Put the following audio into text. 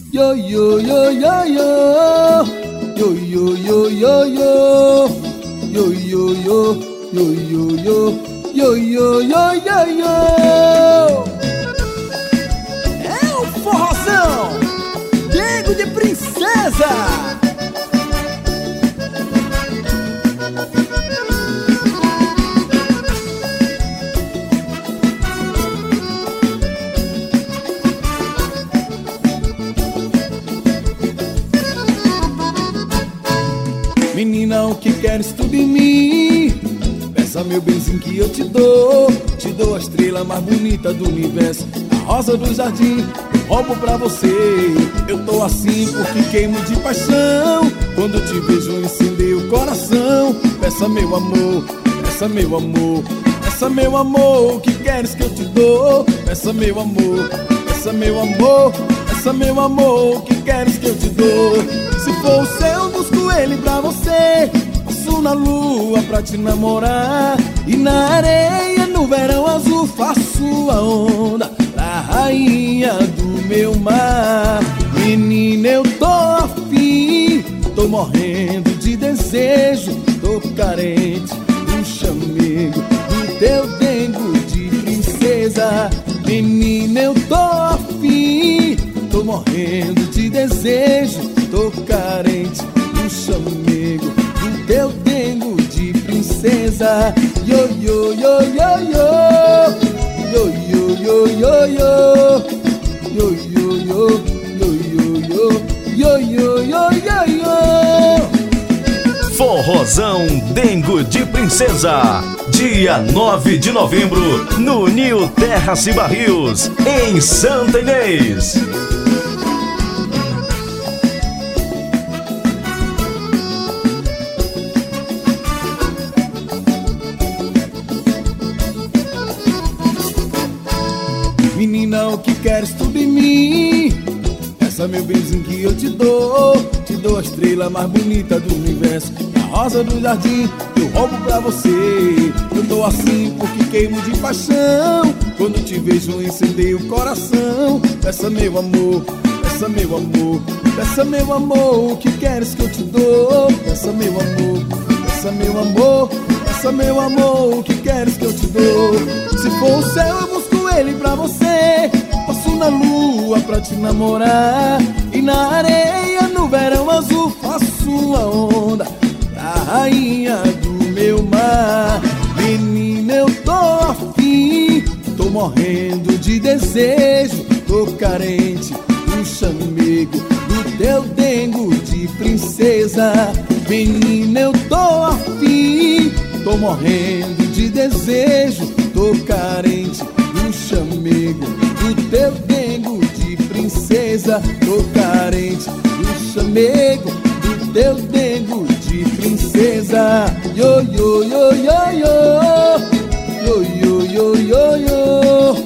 Yo yo yo yo yo, yo yo yo yo yo, yo yo yo yo yo yo yo yo yo yo. É o forrozão Dengo de Princesa. Menina, o que queres tu de mim? Peça meu benzinho que eu te dou a estrela mais bonita do universo, a rosa do jardim, eu roubo pra você. Eu tô assim porque queimo de paixão, quando te vejo incendeio o coração. Peça meu amor, peça meu amor, peça meu amor, o que queres que eu te dou? Peça meu amor, peça meu amor, peça meu amor, o que queres que eu te dou? Se for o céu, busco ele pra você. Passo na lua pra te namorar, e na areia, no verão azul, faço a onda pra rainha do meu mar. Menina, eu tô afim, tô morrendo de desejo, tô carente do chamego do teu dengo de princesa. Menina, eu tô afim, tô morrendo de desejo, tô carente do chamego do teu dengo de princesa. Yo yo yo yo yo, yo yo yo yo yo, yo yo yo yo yo yo yo yo yo. Forrozão Dengo de Princesa, dia 9 de novembro, no Nil Terrace Barrios, em Santa Inês. Menina, o que queres tu de mim? Peça meu benzinho que eu te dou a estrela mais bonita do universo, a rosa do jardim, eu roubo pra você. Eu tô assim porque queimo de paixão, quando te vejo incendeio o coração. Peça meu amor, peça meu amor, peça meu amor, o que queres que eu te dou? Peça meu amor, peça meu amor, peça meu amor, o que queres que eu te dou? Se for o céu, eu busco ele pra você. Passo na lua pra te namorar, e na areia, no verão azul, faço a onda pra rainha do meu mar. Menina, eu tô afim, tô morrendo de desejo, tô carente do chamego do teu dengo de princesa. Menina, eu tô afim, tô morrendo de desejo, tô carente do chamego do teu dengo de princesa. Tô carente do chamego do teu dengo de princesa. Yo yo yo yo yo, yo yo yo yo yo,